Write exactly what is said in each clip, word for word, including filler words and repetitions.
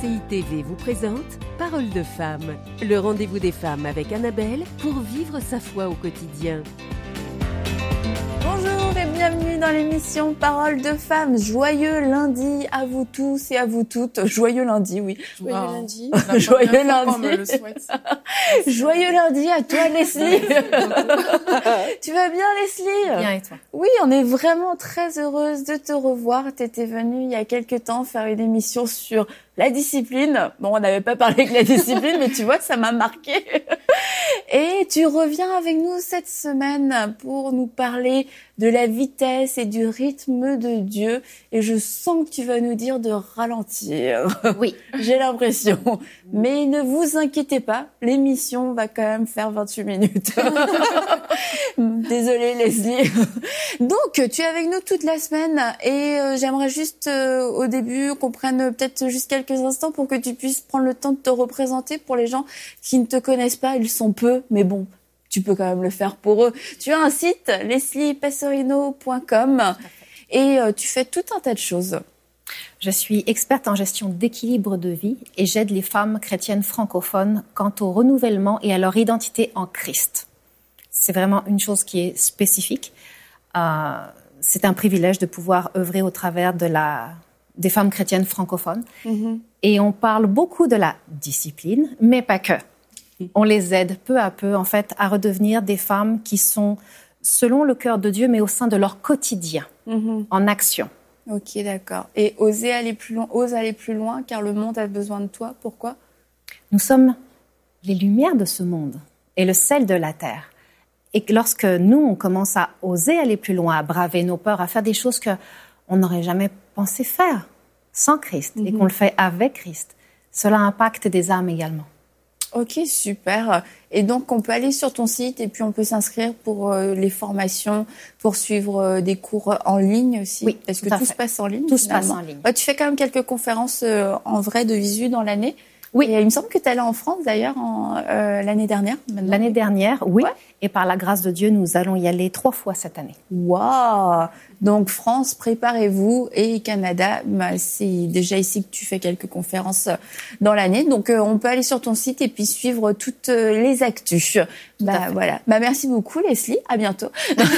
C I T V vous présente Parole de femme, le rendez-vous des femmes avec Annabelle pour vivre sa foi au quotidien. Bonjour et bienvenue dans l'émission Parole de femmes. Joyeux lundi à vous tous et à vous toutes. Joyeux lundi, oui. Joyeux oh, lundi. Joyeux lundi. Me le souhaite. Joyeux lundi à toi, Leslie. Tu vas bien, Leslie? Bien, et toi? Oui, on est vraiment très heureuse de te revoir. Tu étais venue il y a quelques temps faire une émission sur la discipline. Bon, on n'avait pas parlé de la discipline, mais tu vois, ça m'a marqué. Et tu reviens avec nous cette semaine pour nous parler de la vitesse et du rythme de Dieu. Et je sens que tu vas nous dire de ralentir. Oui. J'ai l'impression. Mais ne vous inquiétez pas, l'émission va quand même faire vingt-huit minutes. Désolée, Leslie. Donc, tu es avec nous toute la semaine et euh, j'aimerais juste euh, au début qu'on prenne peut-être juste quelques instants pour que tu puisses prendre le temps de te représenter pour les gens qui ne te connaissent pas. Ils sont peu, mais bon, tu peux quand même le faire pour eux. Tu as un site, leslie passerino point com, et euh, tu fais tout un tas de choses. Je suis experte en gestion d'équilibre de vie et j'aide les femmes chrétiennes francophones quant au renouvellement et à leur identité en Christ. C'est vraiment une chose qui est spécifique. Euh, c'est un privilège de pouvoir œuvrer au travers de la, des femmes chrétiennes francophones. Mm-hmm. Et on parle beaucoup de la discipline, mais pas que. On les aide peu à peu, en fait, à redevenir des femmes qui sont selon le cœur de Dieu, mais au sein de leur quotidien, mm-hmm. en action. Ok, d'accord. Et oser aller plus loin, ose aller plus loin, car le monde a besoin de toi. Pourquoi? Nous sommes les lumières de ce monde et le sel de la terre. Et lorsque nous, on commence à oser aller plus loin, à braver nos peurs, à faire des choses qu'on n'aurait jamais pensé faire sans Christ, mm-hmm. et qu'on le fait avec Christ, cela impacte des âmes également. Ok, super. Et donc, on peut aller sur ton site et puis on peut s'inscrire pour euh, les formations, pour suivre euh, des cours en ligne aussi. Oui, parce que tout, tout se passe en ligne. Tout finalement. se passe en ligne. Ouais, tu fais quand même quelques conférences euh, en vrai de visu dans l'année. Oui. Et il me semble que tu es allée en France d'ailleurs en, euh, l'année dernière. Maintenant. L'année dernière, oui. Ouais. Et par la grâce de Dieu, nous allons y aller trois fois cette année. Waouh! Donc France, préparez-vous. Et Canada, bah, c'est déjà ici que tu fais quelques conférences dans l'année. Donc euh, on peut aller sur ton site et puis suivre toutes euh, les actus. Bah voilà. Bah merci beaucoup Leslie. À bientôt.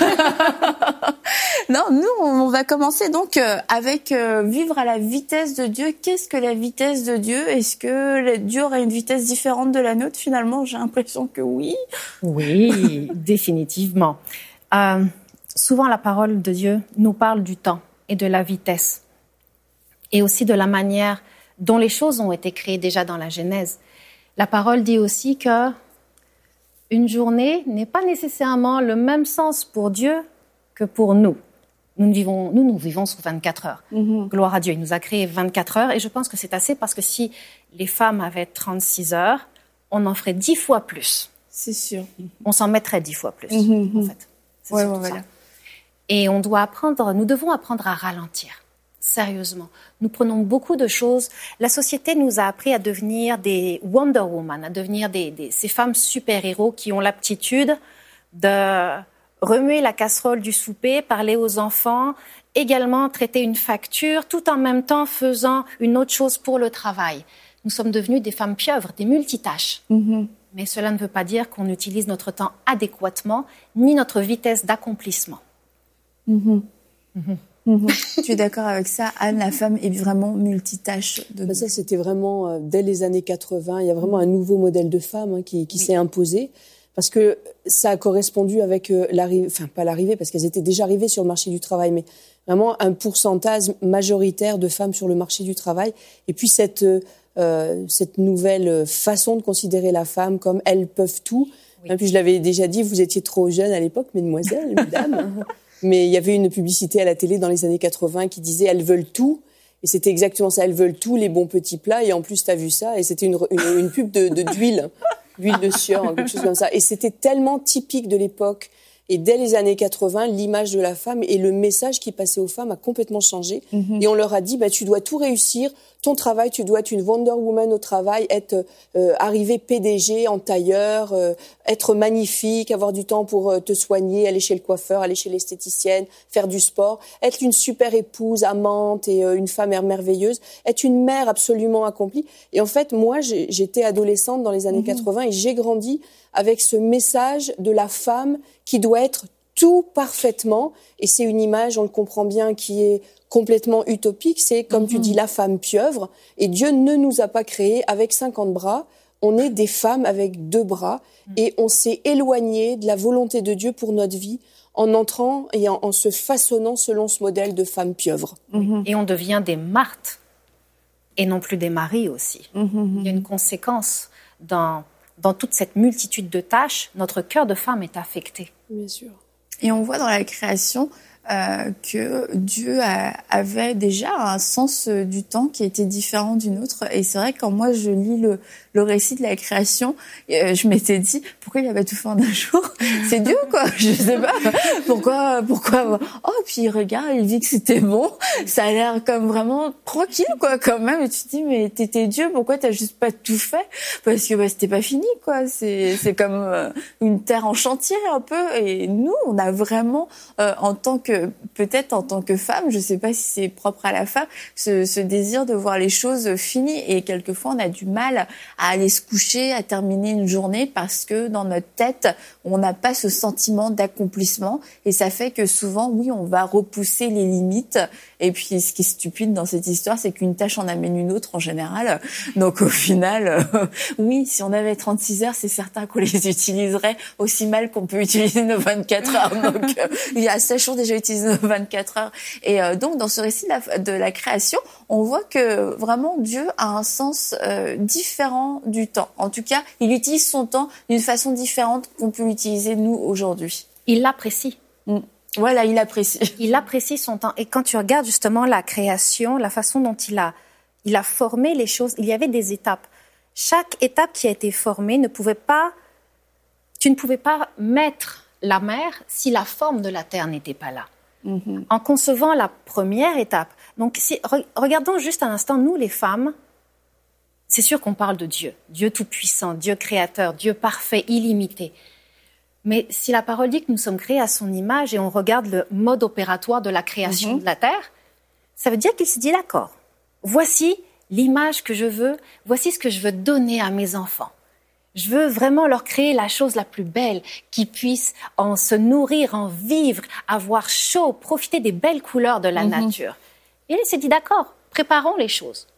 Non, nous on va commencer donc euh, avec euh, vivre à la vitesse de Dieu. Qu'est-ce que la vitesse de Dieu? Est-ce que Dieu aurait une vitesse différente de la nôtre? Finalement, j'ai l'impression que oui. Oui, définitivement. Euh, souvent, la parole de Dieu nous parle du temps et de la vitesse et aussi de la manière dont les choses ont été créées déjà dans la Genèse. La parole dit aussi que une journée n'est pas nécessairement le même sens pour Dieu que pour nous. Nous vivons, nous, nous vivons sous vingt-quatre heures. Mm-hmm. Gloire à Dieu, il nous a créé vingt-quatre heures et je pense que c'est assez parce que si les femmes avaient trente-six heures, on en ferait dix fois plus. C'est sûr. On s'en mettrait dix fois plus, mmh. en fait. C'est ouais, surtout ouais, ça. voilà. Et on doit apprendre, nous devons apprendre à ralentir. Sérieusement. Nous prenons beaucoup de choses. La société nous a appris à devenir des Wonder Woman, à devenir des, des, ces femmes super-héros qui ont l'aptitude de remuer la casserole du souper, parler aux enfants, également traiter une facture, tout en même temps faisant une autre chose pour le travail. Nous sommes devenues des femmes pieuvres, des multitâches. Mmh. Mais cela ne veut pas dire qu'on utilise notre temps adéquatement, ni notre vitesse d'accomplissement. Mmh. Mmh. Mmh. Tu es d'accord avec ça, Anne? La femme est vraiment multitâche. De... Ben ça, c'était vraiment, euh, dès les années quatre-vingts, il y a vraiment un nouveau modèle de femme hein, qui, qui oui. s'est imposé. Parce que ça a correspondu avec euh, l'arrivée, enfin pas l'arrivée, parce qu'elles étaient déjà arrivées sur le marché du travail, mais vraiment un pourcentage majoritaire de femmes sur le marché du travail. Et puis cette... Euh, Euh, cette nouvelle façon de considérer la femme comme elles peuvent tout. Oui. Et puis je l'avais déjà dit, vous étiez trop jeune à l'époque, mesdemoiselles, mesdames. Mais il y avait une publicité à la télé dans les années quatre-vingts qui disait elles veulent tout. Et c'était exactement ça, elles veulent tout, les bons petits plats. Et en plus, t'as vu ça. Et c'était une, une, une pub de, de, d'huile, d'huile de sieur, quelque chose comme ça. Et c'était tellement typique de l'époque. Et dès les années quatre-vingts, l'image de la femme et le message qui passait aux femmes a complètement changé. Mm-hmm. Et on leur a dit, bah, tu dois tout réussir, ton travail, tu dois être une Wonder Woman au travail, être euh, arriver P D G en tailleur, euh, être magnifique, avoir du temps pour euh, te soigner, aller chez le coiffeur, aller chez l'esthéticienne, faire du sport, être une super épouse, amante et euh, une femme merveilleuse, être une mère absolument accomplie. Et en fait, moi, j'ai, j'étais adolescente dans les années mmh. quatre-vingts et j'ai grandi avec ce message de la femme qui doit être tout parfaitement. Et c'est une image, on le comprend bien, qui est complètement utopique. C'est, comme mmh. tu dis, la femme pieuvre. Et Dieu ne nous a pas créés avec cinquante bras. On est des femmes avec deux bras. Mmh. Et on s'est éloigné de la volonté de Dieu pour notre vie en entrant et en, en se façonnant selon ce modèle de femme pieuvre. Mmh. Et on devient des Marthes et non plus des Maries aussi. Mmh. Il y a une conséquence dans, dans toute cette multitude de tâches. Notre cœur de femme est affecté. Bien sûr. Et on voit dans la création euh, que Dieu a, avait déjà un sens du temps qui était différent du nôtre. Et c'est vrai que quand moi je lis le, le récit de la création, euh, je m'étais dit pourquoi il a pas tout fait en un jour ? C'est Dieu quoi, je sais pas. Pourquoi pourquoi Oh puis il regarde, il dit que c'était bon. Ça a l'air comme vraiment tranquille quoi quand même. Et tu te dis mais t'étais Dieu, pourquoi t'as juste pas tout fait ? Parce que bah, c'était pas fini quoi. C'est c'est comme euh, une terre en chantier un peu. Et nous on a vraiment euh, en tant que peut-être en tant que femme, je sais pas si c'est propre à la femme, ce, ce désir de voir les choses finies. Et quelquefois, on a du mal à aller se coucher, à terminer une journée parce que dans notre tête, on n'a pas ce sentiment d'accomplissement. Et ça fait que souvent, oui, on va repousser les limites. Et puis, ce qui est stupide dans cette histoire, c'est qu'une tâche en amène une autre en général. Donc, au final, euh, oui, si on avait trente-six heures, c'est certain qu'on les utiliserait aussi mal qu'on peut utiliser nos vingt-quatre heures. Donc, euh, il y a sachant déjà utilisé nos vingt-quatre heures. Et euh, donc, dans ce récit de la, de la création, on voit que vraiment Dieu a un sens euh, différent du temps. En tout cas, il utilise son temps d'une façon différente qu'on peut l'utiliser nous aujourd'hui. Il l'apprécie. Mmh. Voilà, il apprécie. Il apprécie son temps. Et quand tu regardes justement la création, la façon dont il a, il a formé les choses, il y avait des étapes. Chaque étape qui a été formée ne pouvait pas, tu ne pouvais pas mettre la mer si la forme de la terre n'était pas là. Mm-hmm. En concevant la première étape. Donc, si, re, regardons juste un instant, nous les femmes, c'est sûr qu'on parle de Dieu, Dieu tout-puissant, Dieu créateur, Dieu parfait, illimité. Mais si la parole dit que nous sommes créés à son image et on regarde le mode opératoire de la création mm-hmm. de la terre, ça veut dire qu'il s'est dit d'accord, voici l'image que je veux, voici ce que je veux donner à mes enfants. Je veux vraiment leur créer la chose la plus belle, qu'ils puissent en se nourrir, en vivre, avoir chaud, profiter des belles couleurs de la mm-hmm. nature. Et il s'est dit, d'accord, préparons les choses.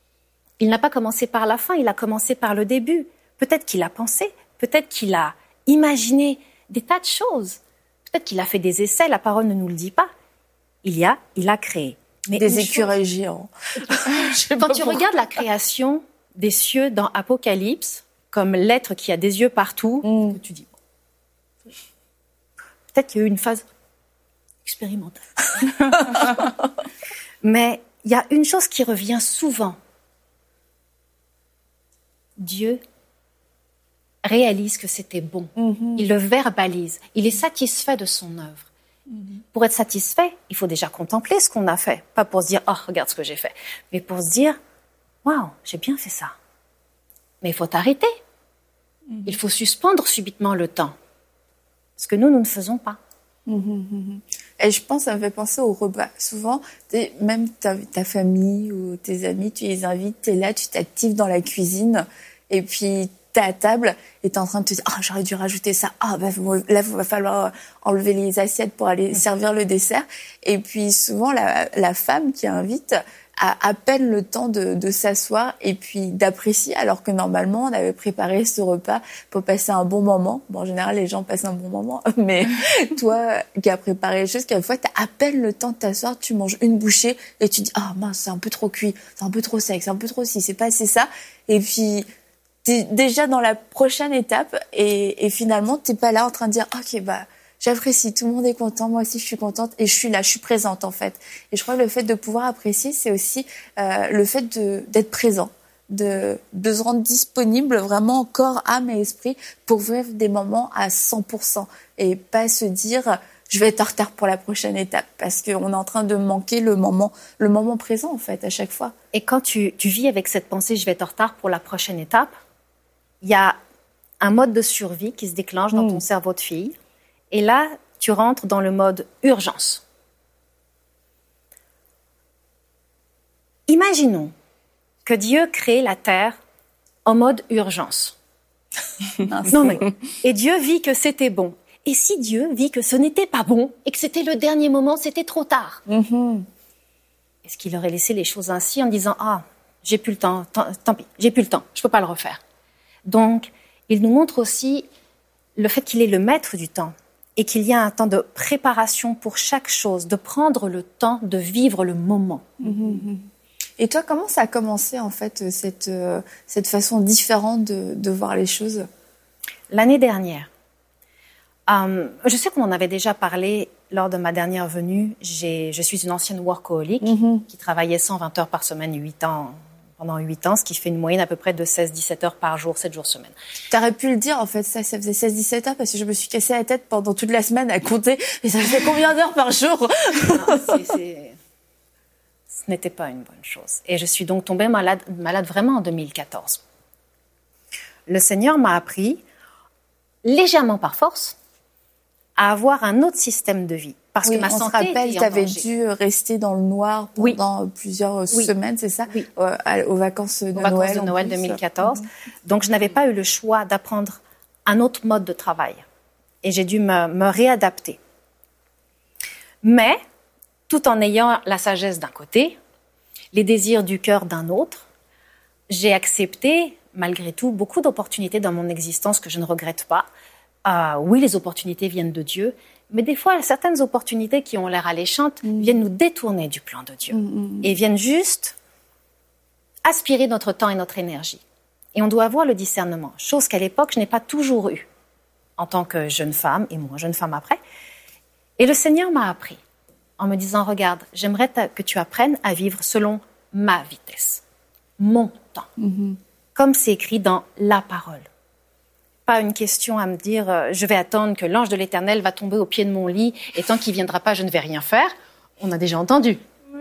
Il n'a pas commencé par la fin, il a commencé par le début. Peut-être qu'il a pensé, peut-être qu'il a imaginé des tas de choses. Peut-être qu'il a fait des essais, la parole ne nous le dit pas. Il y a, il a créé. Mais des écureuils chose... géants. Quand tu regardes la création des cieux dans Apocalypse, comme l'être qui a des yeux partout, mm. que tu dis, bon, peut-être qu'il y a eu une phase expérimentale. Mais il y a une chose qui revient souvent. Dieu réalise que c'était bon. Mm-hmm. Il le verbalise. Il est satisfait de son œuvre. Mm-hmm. Pour être satisfait, il faut déjà contempler ce qu'on a fait. Pas pour se dire, oh, regarde ce que j'ai fait. Mais pour se dire, waouh, j'ai bien fait ça. Mais il faut t'arrêter. Mmh. Il faut suspendre subitement le temps. Ce que nous, nous ne faisons pas. Mmh, mmh. Et je pense, ça me fait penser au repas. Souvent, même ta, ta famille ou tes amis, tu les invites, tu es là, tu t'actives dans la cuisine, et puis tu es à table, et tu es en train de te dire « Ah, oh, j'aurais dû rajouter ça. Ah, bah, là, il va falloir enlever les assiettes pour aller mmh. servir le dessert. » Et puis souvent, la, la femme qui invite a à peine le temps de, de s'asseoir et puis d'apprécier, alors que normalement on avait préparé ce repas pour passer un bon moment. Bon, en général les gens passent un bon moment, mais toi qui as préparé les choses, quelquefois t'as à peine le temps de t'asseoir, tu manges une bouchée et tu dis ah mince, c'est un peu trop cuit, c'est un peu trop sec, c'est un peu trop ci, c'est pas assez ça, et puis t'es déjà dans la prochaine étape et, et finalement t'es pas là en train de dire ok bah j'apprécie, tout le monde est content, moi aussi je suis contente et je suis là, je suis présente en fait. Et je crois que le fait de pouvoir apprécier, c'est aussi euh, le fait de, d'être présent. de, de se rendre disponible vraiment corps, âme et esprit pour vivre des moments à cent pour cent et pas se dire je vais être en retard pour la prochaine étape parce qu'on est en train de manquer le moment, le moment présent en fait à chaque fois. Et quand tu, tu vis avec cette pensée je vais être en retard pour la prochaine étape, il y a un mode de survie qui se déclenche dans mmh. ton cerveau de fille et là tu rentres dans le mode urgence. Imaginons que Dieu crée la terre en mode urgence. non mais et Dieu vit que c'était bon. Et si Dieu vit que ce n'était pas bon et que c'était le dernier moment, c'était trop tard, mm-hmm. est-ce qu'il aurait laissé les choses ainsi en disant « Ah, j'ai plus le temps, tant, tant pis, j'ai plus le temps, je peux pas le refaire ». Donc, il nous montre aussi le fait qu'il est le maître du temps et qu'il y a un temps de préparation pour chaque chose, de prendre le temps de vivre le moment. Mm-hmm. Et toi, comment ça a commencé en fait, cette, euh, cette façon différente de, de voir les choses ? L'année dernière, Um, je sais qu'on en avait déjà parlé lors de ma dernière venue. J'ai, je suis une ancienne workaholic mm-hmm. qui travaillait cent vingt heures par semaine, huit ans, pendant huit ans, ce qui fait une moyenne à peu près de seize à dix-sept heures par jour, sept jours semaine. T'aurais pu le dire, en fait, ça, ça faisait seize à dix-sept heures parce que je me suis cassé la tête pendant toute la semaine à compter. Et ça fait combien d'heures par jour ? Non, c'est, c'est... Ce n'était pas une bonne chose. Et je suis donc tombée malade, malade vraiment en deux mille quatorze. Le Seigneur m'a appris, légèrement par force, à avoir un autre système de vie. Parce oui, que ma on santé se rappelle, était tu avais danger. dû rester dans le noir pendant oui. plusieurs oui. semaines, c'est ça oui. euh, Aux vacances de aux Noël. Aux vacances de Noël deux mille quatorze. Mm-hmm. Donc, je n'avais pas eu le choix d'apprendre un autre mode de travail. Et j'ai dû me, me réadapter. Mais, tout en ayant la sagesse d'un côté, les désirs du cœur d'un autre, j'ai accepté, malgré tout, beaucoup d'opportunités dans mon existence que je ne regrette pas. Euh, oui, les opportunités viennent de Dieu, mais des fois, certaines opportunités qui ont l'air alléchantes mmh. viennent nous détourner du plan de Dieu mmh. et viennent juste aspirer notre temps et notre énergie. Et on doit avoir le discernement, chose qu'à l'époque, je n'ai pas toujours eue en tant que jeune femme, et moi, jeune femme après. Et le Seigneur m'a appris en me disant, regarde, j'aimerais que tu apprennes à vivre selon ma vitesse, mon temps, mmh. comme c'est écrit dans la parole. Pas une question à me dire euh, je vais attendre que l'ange de l'Éternel va tomber au pied de mon lit et tant qu'il viendra pas, je ne vais rien faire. On a déjà entendu.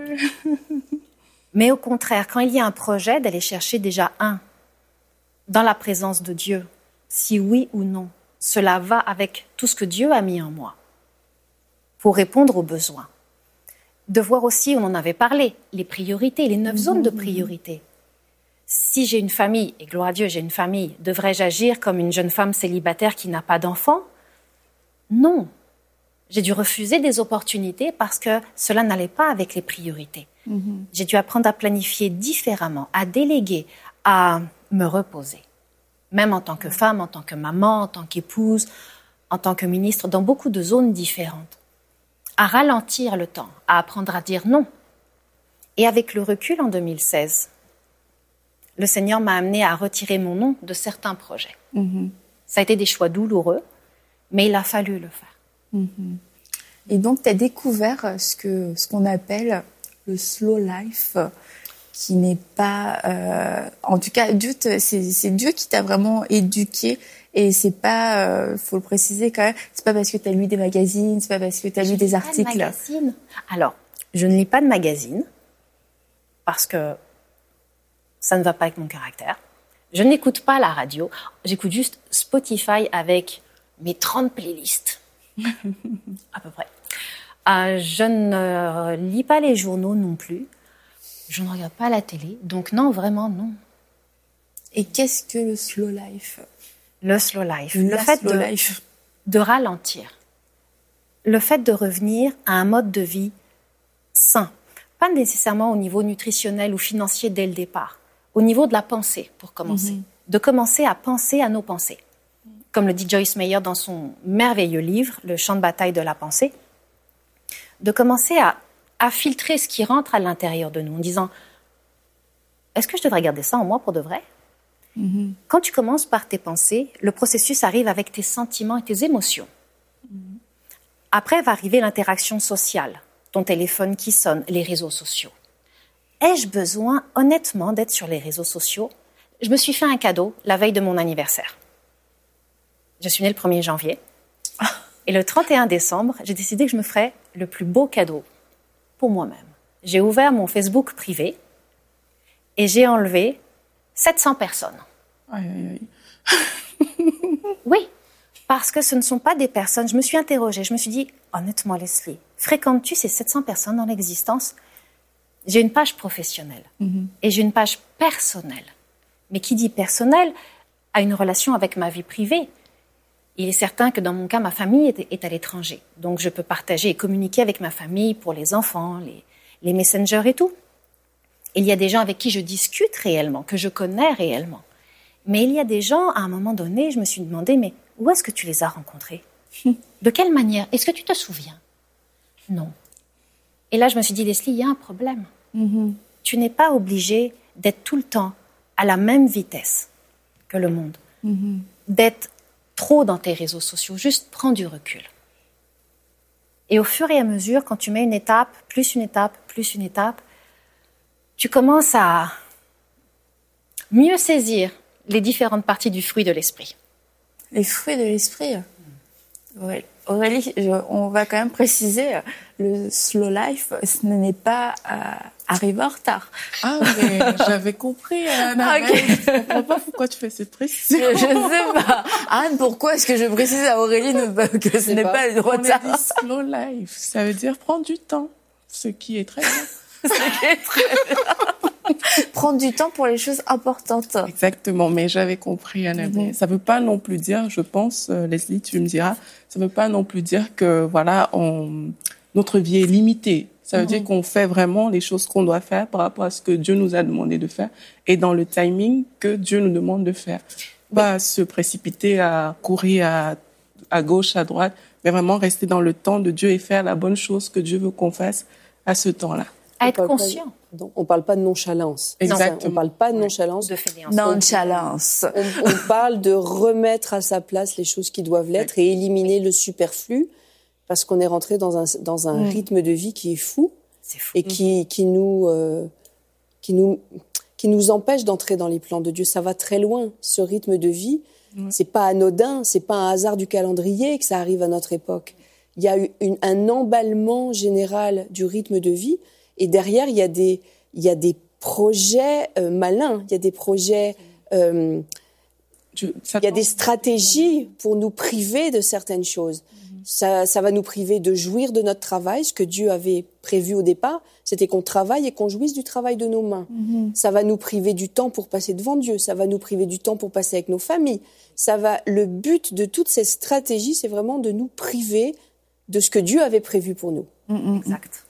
Mais au contraire, quand il y a un projet, d'aller chercher déjà un dans la présence de Dieu, si oui ou non, cela va avec tout ce que Dieu a mis en moi pour répondre aux besoins. De voir aussi, on en avait parlé, les priorités, les neuf mmh. zones de priorité. Si j'ai une famille, et gloire à Dieu, j'ai une famille, devrais-je agir comme une jeune femme célibataire qui n'a pas d'enfant ? Non. J'ai dû refuser des opportunités parce que cela n'allait pas avec les priorités. Mm-hmm. J'ai dû apprendre à planifier différemment, à déléguer, à me reposer. Même en tant que femme, en tant que maman, en tant qu'épouse, en tant que ministre, dans beaucoup de zones différentes. À ralentir le temps, à apprendre à dire non. Et avec le recul en deux mille seize, le Seigneur m'a amené à retirer mon nom de certains projets. Mm-hmm. Ça a été des choix douloureux, mais il a fallu le faire. Mm-hmm. Et donc, tu as découvert ce, que, ce qu'on appelle le slow life, qui n'est pas... Euh, en tout cas, Dieu te, c'est, c'est Dieu qui t'a vraiment éduqué. Et c'est pas, euh, faut le préciser quand même, c'est pas parce que tu as lu des magazines, c'est pas parce que tu as lu des articles. De magazines. Alors, je ne lis pas de magazines, parce que ça ne va pas avec mon caractère. Je n'écoute pas la radio. J'écoute juste Spotify avec mes trente playlists, à peu près. Euh, je ne lis pas les journaux non plus. Je ne regarde pas la télé. Donc non, vraiment non. Et qu'est-ce que le slow life ? Le slow life. La le fait slow de, life. de ralentir. Le fait de revenir à un mode de vie sain. Pas nécessairement au niveau nutritionnel ou financier dès le départ. Au niveau de la pensée, pour commencer. Mm-hmm. De commencer à penser à nos pensées. Comme le dit Joyce Meyer dans son merveilleux livre, Le champ de bataille de la pensée. De commencer à, à filtrer ce qui rentre à l'intérieur de nous en disant « Est-ce que je devrais garder ça en moi pour de vrai ?» Mm-hmm. Quand tu commences par tes pensées, le processus arrive avec tes sentiments et tes émotions. Mm-hmm. Après va arriver l'interaction sociale, ton téléphone qui sonne, les réseaux sociaux. ai-je besoin, honnêtement, d'être sur les réseaux sociaux? Je me suis fait un cadeau la veille de mon anniversaire. Je suis née le premier janvier. Et le trente et un décembre, j'ai décidé que je me ferais le plus beau cadeau pour moi-même. J'ai ouvert mon Facebook privé et j'ai enlevé sept cents personnes. Aïe, aïe, aïe. Oui, parce que ce ne sont pas des personnes... Je me suis interrogée, je me suis dit, honnêtement Leslie, fréquentes-tu ces sept cents personnes dans l'existence? J'ai une page professionnelle mm-hmm. et j'ai une page personnelle. Mais qui dit personnelle a une relation avec ma vie privée. Il est certain que dans mon cas, ma famille est, est à l'étranger. Donc, je peux partager et communiquer avec ma famille pour les enfants, les, les messengers et tout. Il y a des gens avec qui je discute réellement, que je connais réellement. Mais il y a des gens, à un moment donné, je me suis demandé, mais où est-ce que tu les as rencontrés? De quelle manière? Est-ce que tu te souviens? Non. Et là, je me suis dit, Leslie, il y a un problème. Mm-hmm. Tu n'es pas obligée d'être tout le temps à la même vitesse que le monde. Mm-hmm. D'être trop dans tes réseaux sociaux, juste prends du recul. Et au fur et à mesure, quand tu mets une étape, plus une étape, plus une étape, tu commences à mieux saisir les différentes parties du fruit de l'esprit. Les fruits de l'esprit. Ouais. Aurélie, je, on va quand même préciser, le slow life, ce n'est pas euh, arriver en retard. Ah, mais j'avais compris, Anna. Okay. Je ne comprends pas pourquoi tu fais cette précision. Je, je ne sais pas. Anne, pourquoi est-ce que je précise à Aurélie que ce n'est pas, pas le retard? On a dit slow life, ça veut dire prendre du temps, ce qui est très bien. Ce qui est très bien. Prendre du temps pour les choses importantes. Exactement, mais j'avais compris, Annabelle. Mm-hmm. Ça veut pas non plus dire, je pense, euh, Leslie, tu me diras, ça veut pas non plus dire que, voilà, on, notre vie est limitée. Ça veut mm-hmm. dire qu'on fait vraiment les choses qu'on doit faire par rapport à ce que Dieu nous a demandé de faire et dans le timing que Dieu nous demande de faire. Pas se précipiter à courir à, à gauche, à droite, mais vraiment rester dans le temps de Dieu et faire la bonne chose que Dieu veut qu'on fasse à ce temps-là. À être conscient. Pas, on ne parle pas de nonchalance. Exactement. On ne parle pas de nonchalance. De fainéance. Nonchalance. On, on parle de remettre à sa place les choses qui doivent l'être et éliminer le superflu parce qu'on est rentré dans un, dans un mmh. rythme de vie qui est fou, c'est fou. et qui, qui, nous, euh, qui, nous, qui nous empêche d'entrer dans les plans de Dieu. Ça va très loin, ce rythme de vie. Mmh. C'est pas anodin, c'est pas un hasard du calendrier que ça arrive à notre époque. Il y a eu une, un emballement général du rythme de vie. Et derrière, il y a des, il y a des projets euh, malins, il y a des projets, euh, Je, il y a des stratégies pour nous priver de certaines choses. Mm-hmm. Ça, ça va nous priver de jouir de notre travail, ce que Dieu avait prévu au départ, c'était qu'on travaille et qu'on jouisse du travail de nos mains. Mm-hmm. Ça va nous priver du temps pour passer devant Dieu, ça va nous priver du temps pour passer avec nos familles. Ça va, le but de toutes ces stratégies, c'est vraiment de nous priver de ce que Dieu avait prévu pour nous. Mm-hmm. Exact.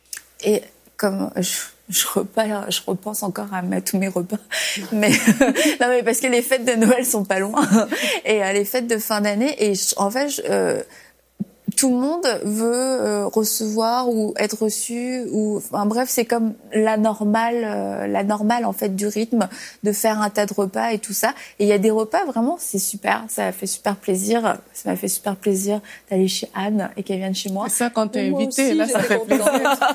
Et comme je, je, repars, je repense encore à, à tous mes repas, mais non mais parce que les fêtes de Noël sont pas loin et euh, les fêtes de fin d'année et je, en fait je, euh, tout le monde veut euh, recevoir ou être reçu ou enfin bref c'est comme la normale euh, la normale en fait du rythme de faire un tas de repas et tout ça et il y a des repas vraiment c'est super ça fait super plaisir ça m'a fait super plaisir d'aller chez Anne et qu'elle vienne chez moi. Ça quand t'es invitée là ça fait plaisir.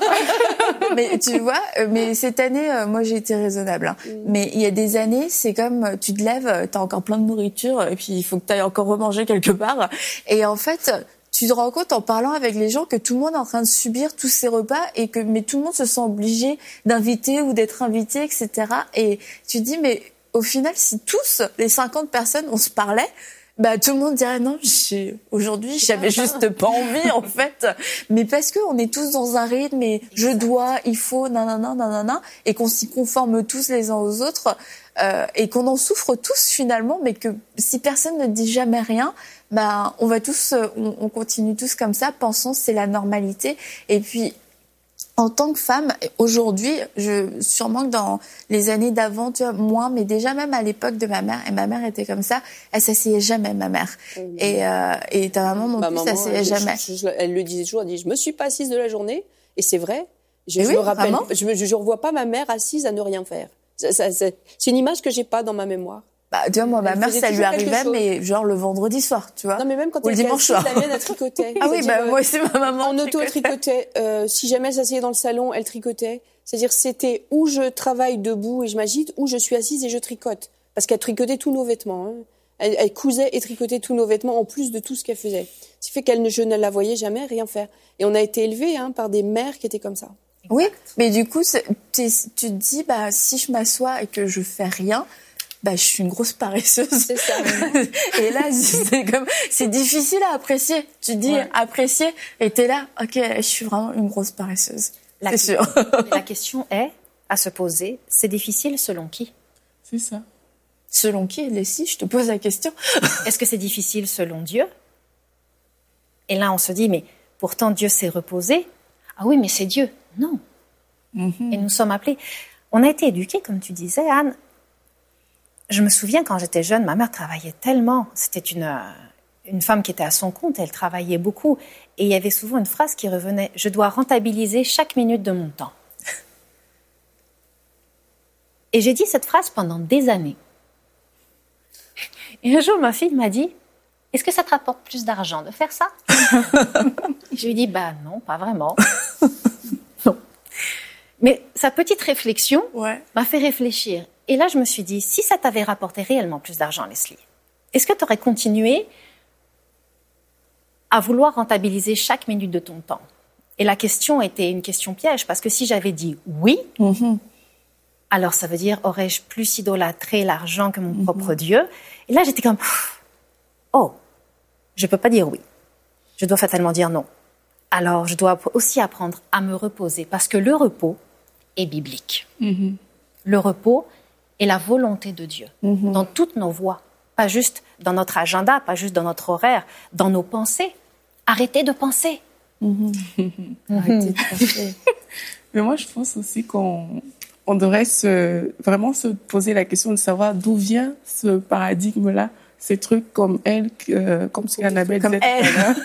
Mais tu vois mais cette année euh, moi j'ai été raisonnable hein. mm. Mais il y a des années c'est comme tu te lèves t'as encore plein de nourriture et puis il faut que t'ailles encore remanger quelque part et en fait tu te rends compte en parlant avec les gens que tout le monde est en train de subir tous ces repas et que mais tout le monde se sent obligé d'inviter ou d'être invité, et cetera. Et tu te dis mais au final si tous les cinquante personnes on se parlait, bah tout le monde dirait non j'ai aujourd'hui j'avais juste pas envie en fait. Mais parce que on est tous dans un rythme et je dois, il faut, nanana nanana et qu'on s'y conforme tous les uns aux autres euh, et qu'on en souffre tous finalement, mais que si personne ne dit jamais rien. Bah, on va tous, on, on continue tous comme ça, pensant que c'est la normalité. Et puis, en tant que femme, aujourd'hui, je sûrement que dans les années d'avant, tu vois, moins, mais déjà même à l'époque de ma mère, et ma mère était comme ça, elle s'asseyait jamais, ma mère. Mmh. Et, euh, et ta maman non ma plus maman, s'asseyait elle, jamais. Je, je, elle le disait toujours, elle dit, je me suis pas assise de la journée, et c'est vrai. Je, et je oui, me rappelle, vraiment je me, je revois pas ma mère assise à ne rien faire. Ça, ça, c'est une image que j'ai pas dans ma mémoire. Bah, tu vois, moi, ma Elle mère, faisait ça lui toujours quelque arrivait, chose. mais genre le vendredi soir, tu vois. Non, mais même quand Ou elle le était dimanche assise, soir. la mienne, elle tricotait. Ah oui, C'est-à-dire, bah, euh, moi aussi, ma maman. en auto-tricotait. Euh, si jamais elle s'asseyait dans le salon, elle tricotait. C'est-à-dire, c'était où je travaille debout et je m'agite, ou je suis assise et je tricote. Parce qu'elle tricotait tous nos vêtements. Hein. Elle, elle cousait et tricotait tous nos vêtements en plus de tout ce qu'elle faisait. Ce qui fait qu'elle ne, je ne la voyais jamais rien faire. Et on a été élevés hein, par des mères qui étaient comme ça. Oui, mais du coup, c'est- tu tu te dis, bah, si je m'assois et que je fais rien, bah, je suis une grosse paresseuse. C'est ça. Et là, c'est comme, c'est difficile à apprécier. Tu dis Ouais. apprécier, et t'es là, ok, je suis vraiment une grosse paresseuse. La, C'est sûr. la question est à se poser, c'est difficile selon qui? C'est ça. Selon qui, Leslie, je te pose la question. Est-ce que c'est difficile selon Dieu? Et là, on se dit, mais pourtant Dieu s'est reposé. Ah oui, mais c'est Dieu. Non. Mhm. Et nous sommes appelés. On a été éduqués, comme tu disais, Anne. Je me souviens, quand j'étais jeune, ma mère travaillait tellement. C'était une, euh, une femme qui était à son compte, elle travaillait beaucoup. Et il y avait souvent une phrase qui revenait, « Je dois rentabiliser chaque minute de mon temps. » Et j'ai dit cette phrase pendant des années. Et un jour, ma fille m'a dit, « Est-ce que ça te rapporte plus d'argent de faire ça ?» Je lui ai dit, « Bah non, pas vraiment. » Non. Mais sa petite réflexion Ouais. m'a fait réfléchir. Et là, je me suis dit, si ça t'avait rapporté réellement plus d'argent, Leslie, est-ce que tu aurais continué à vouloir rentabiliser chaque minute de ton temps? Et la question était une question piège, parce que si j'avais dit oui, Mhm. alors ça veut dire, aurais-je plus idolâtré l'argent que mon propre Dieu? Et là, j'étais comme, oh, je peux pas dire oui. Je dois fatalement dire non. Alors, je dois aussi apprendre à me reposer, parce que le repos est biblique. Mhm. Le repos est la volonté de Dieu, Mhm. dans toutes nos voies, pas juste dans notre agenda, pas juste dans notre horaire, dans nos pensées. Arrêtez de penser. Arrêtez de penser. Mais moi, je pense aussi qu'on on devrait se, vraiment se poser la question de savoir d'où vient ce paradigme-là, ces trucs comme elle, euh, comme ce qu'Annabelle Comme disait tout à elle. l'heure.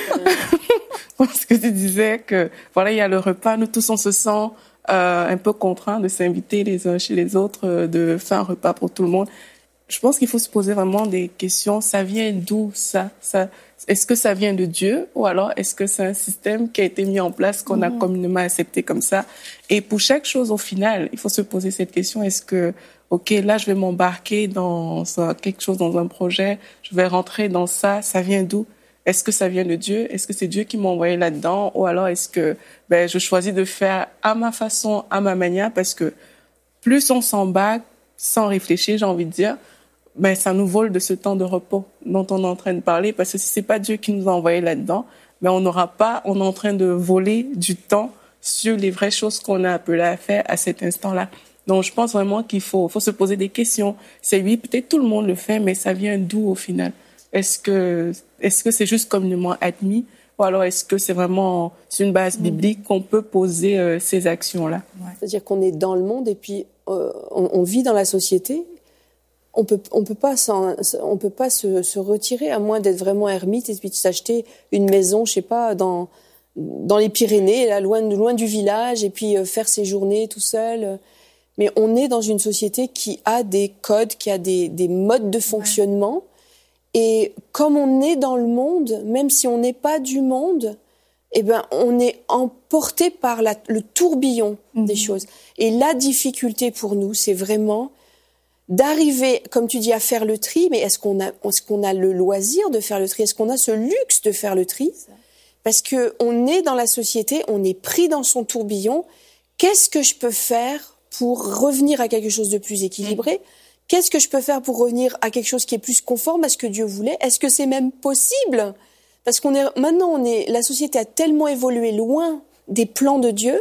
Parce que tu disais que, voilà, il y a le repas, nous tous on se sent euh, un peu contraints de s'inviter les uns chez les autres, euh, de faire un repas pour tout le monde. Je pense qu'il faut se poser vraiment des questions. Ça vient d'où ça, ça Est-ce que ça vient de Dieu ou alors est-ce que c'est un système qui a été mis en place, qu'on a communément accepté comme ça? Et pour chaque chose, au final, il faut se poser cette question. Est-ce que, OK, là, je vais m'embarquer dans quelque chose, dans un projet, je vais rentrer dans ça, ça vient d'où? Est-ce que ça vient de Dieu? Est-ce que c'est Dieu qui m'a envoyé là-dedans? Ou alors est-ce que ben, je choisis de faire à ma façon, à ma manière? Parce que plus on s'embarque sans réfléchir, j'ai envie de dire, ben, ça nous vole de ce temps de repos dont on est en train de parler. Parce que si c'est pas Dieu qui nous a envoyé là-dedans, ben, on n'aura pas, on est en train de voler du temps sur les vraies choses qu'on a appelé à faire à cet instant-là. Donc, je pense vraiment qu'il faut, faut se poser des questions. C'est oui, peut-être tout le monde le fait, mais ça vient d'où au final? Est-ce que, est-ce que c'est juste communément admis? Ou alors est-ce que c'est vraiment sur une base biblique qu'on peut poser euh, ces actions-là? C'est-à-dire qu'on est dans le monde et puis euh, on, on vit dans la société. On peut, on peut pas, s'en, on peut pas se, se retirer à moins d'être vraiment ermite et puis de s'acheter une maison, je sais pas, dans dans les Pyrénées, là, loin, loin du village, et puis euh, faire ses journées tout seul. Mais on est dans une société qui a des codes, qui a des, des modes de fonctionnement. Ouais. Et comme on est dans le monde, même si on n'est pas du monde, eh ben, on est emporté par la, le tourbillon mmh. des choses. Et la difficulté pour nous, c'est vraiment d'arriver, comme tu dis, à faire le tri. Mais est-ce qu'on a, est-ce qu'on a le loisir de faire le tri? Est-ce qu'on a ce luxe de faire le tri? Parce que on est dans la société, on est pris dans son tourbillon. Qu'est-ce que je peux faire pour revenir à quelque chose de plus équilibré? Mmh. Qu'est-ce que je peux faire pour revenir à quelque chose qui est plus conforme à ce que Dieu voulait? Est-ce que c'est même possible? Parce qu'on est, maintenant, on est, la société a tellement évolué loin des plans de Dieu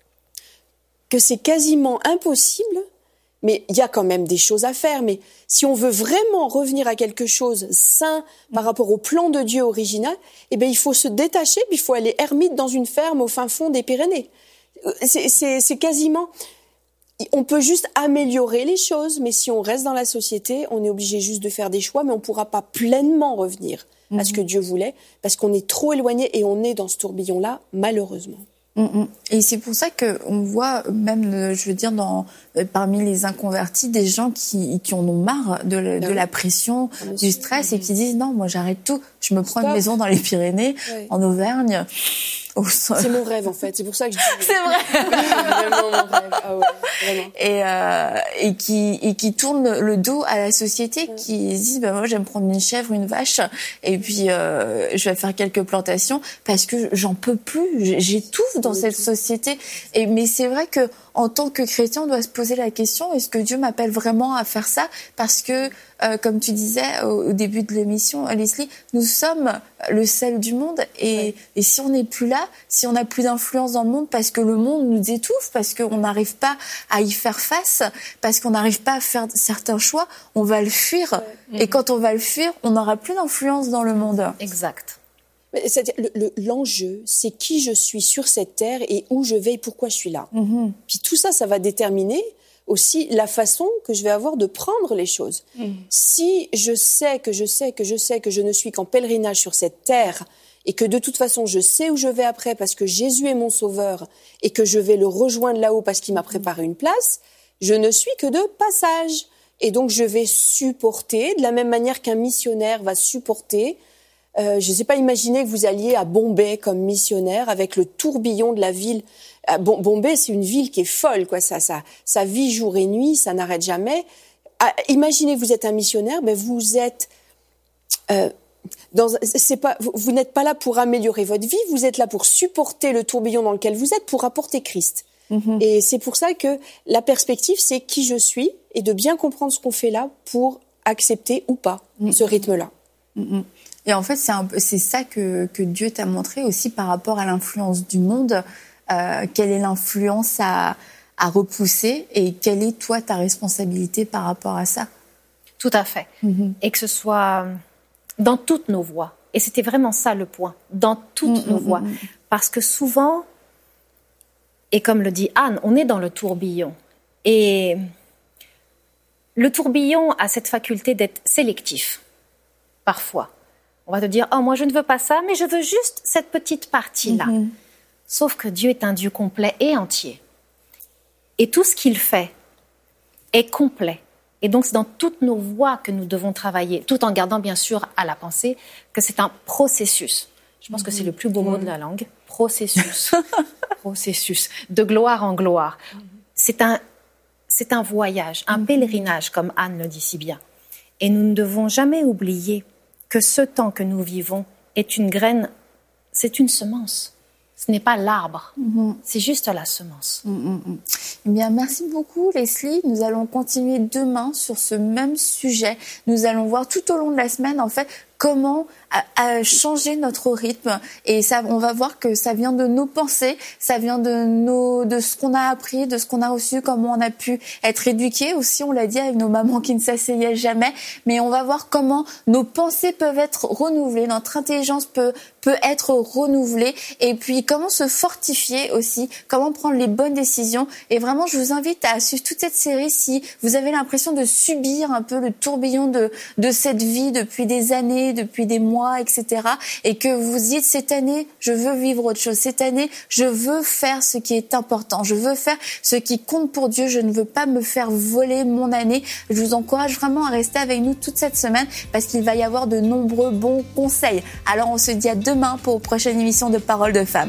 que c'est quasiment impossible. Mais il y a quand même des choses à faire. Mais si on veut vraiment revenir à quelque chose sain par rapport au plan de Dieu original, eh ben, il faut se détacher, puis il faut aller ermite dans une ferme au fin fond des Pyrénées. C'est, c'est, c'est quasiment... On peut juste améliorer les choses, mais si on reste dans la société, on est obligé juste de faire des choix, mais on ne pourra pas pleinement revenir mmh. à ce que Dieu voulait, parce qu'on est trop éloigné et on est dans ce tourbillon-là, malheureusement. Et c'est pour ça que on voit même, je veux dire, dans parmi les inconvertis, des gens qui qui en ont marre de, la, de la pression, ah, du stress, et qui disent non, moi j'arrête tout, je me prends Stop. une maison dans les Pyrénées, ouais. en Auvergne. C'est mon rêve en fait, c'est pour ça que je dis. C'est vrai. C'est vraiment mon rêve. Ah ouais, vraiment. Et euh, et qui et qui tournent le dos à la société, ouais. qui disent ben moi j'aime prendre une chèvre, une vache, et puis euh, je vais faire quelques plantations parce que j'en peux plus, j'étouffe dans cette société. Et mais c'est vrai que en tant que chrétien, on doit se poser la question, est-ce que Dieu m'appelle vraiment à faire ça? Parce que, euh, comme tu disais au, au début de l'émission, Leslie, nous sommes le sel du monde. Et, ouais. et si on n'est plus là, si on n'a plus d'influence dans le monde, parce que le monde nous étouffe, parce qu'on n'arrive pas à y faire face, parce qu'on n'arrive pas à faire certains choix, on va le fuir. Ouais. Et quand on va le fuir, on n'aura plus d'influence dans le monde. Exact. C'est-à-dire, le, le, l'enjeu, c'est qui je suis sur cette terre et où je vais et pourquoi je suis là. Mm-hmm. Puis tout ça, ça va déterminer aussi la façon que je vais avoir de prendre les choses. Mm. Si je sais que je sais que je sais que je ne suis qu'en pèlerinage sur cette terre et que de toute façon, je sais où je vais après parce que Jésus est mon sauveur et que je vais le rejoindre là-haut parce qu'il m'a préparé une place, je ne suis que de passage. Et donc, je vais supporter, de la même manière qu'un missionnaire va supporter. Euh, je ne sais pas imaginer que vous alliez à Bombay comme missionnaire avec le tourbillon de la ville. Euh, bon, Bombay, c'est une ville qui est folle, quoi. Ça, ça, ça vit jour et nuit, ça n'arrête jamais. Ah, imaginez que vous êtes un missionnaire, mais vous êtes euh, dans. C'est pas. Vous, vous n'êtes pas là pour améliorer votre vie. Vous êtes là pour supporter le tourbillon dans lequel vous êtes, pour apporter Christ. Mm-hmm. Et c'est pour ça que la perspective, c'est qui je suis et de bien comprendre ce qu'on fait là pour accepter ou pas mm-hmm. ce rythme-là. Mm-hmm. Et en fait, c'est, un peu, c'est ça que, que Dieu t'a montré aussi par rapport à l'influence du monde. Euh, quelle est l'influence à, à repousser et quelle est, toi, ta responsabilité par rapport à ça? Tout à fait. Mm-hmm. Et que ce soit dans toutes nos voies. Et c'était vraiment ça le point, dans toutes mm-hmm. nos voies. Parce que souvent, et comme le dit Anne, on est dans le tourbillon. Et le tourbillon a cette faculté d'être sélectif, parfois. On va te dire, oh, moi, je ne veux pas ça, mais je veux juste cette petite partie-là. Mm-hmm. Sauf que Dieu est un Dieu complet et entier. Et tout ce qu'il fait est complet. Et donc, c'est dans toutes nos voies que nous devons travailler, tout en gardant, bien sûr, à la pensée que c'est un processus. Je pense mm-hmm. que c'est le plus beau mot de la langue. Processus. Processus. De gloire en gloire. Mm-hmm. C'est un, c'est un voyage, un mm-hmm. pèlerinage, comme Anne le dit si bien. Et nous ne devons jamais oublier que ce temps que nous vivons est une graine, c'est une semence. Ce n'est pas l'arbre, mmh. c'est juste la semence. Mmh. Eh bien, merci beaucoup, Leslie. Nous allons continuer demain sur ce même sujet. Nous allons voir tout au long de la semaine, en fait, comment à, à changer notre rythme. Et ça, on va voir que ça vient de nos pensées, ça vient de nos, de ce qu'on a appris, de ce qu'on a reçu, comment on a pu être éduqué aussi. On l'a dit avec nos mamans qui ne s'asseyaient jamais. Mais on va voir comment nos pensées peuvent être renouvelées, notre intelligence peut peut être renouvelée. Et puis comment se fortifier aussi, comment prendre les bonnes décisions. Et vraiment, je vous invite à suivre toute cette série si vous avez l'impression de subir un peu le tourbillon de de cette vie depuis des années, depuis des mois, et cetera. Et que vous dites, cette année, je veux vivre autre chose. Cette année, je veux faire ce qui est important. Je veux faire ce qui compte pour Dieu. Je ne veux pas me faire voler mon année. Je vous encourage vraiment à rester avec nous toute cette semaine parce qu'il va y avoir de nombreux bons conseils. Alors, on se dit à demain pour une prochaine émission de Paroles de Femmes.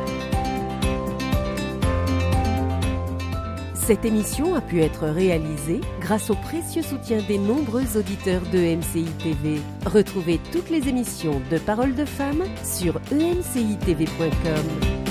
Cette émission a pu être réalisée grâce au précieux soutien des nombreux auditeurs de E M C I T V. Retrouvez toutes les émissions de Paroles de Femmes sur e m c i t v point com.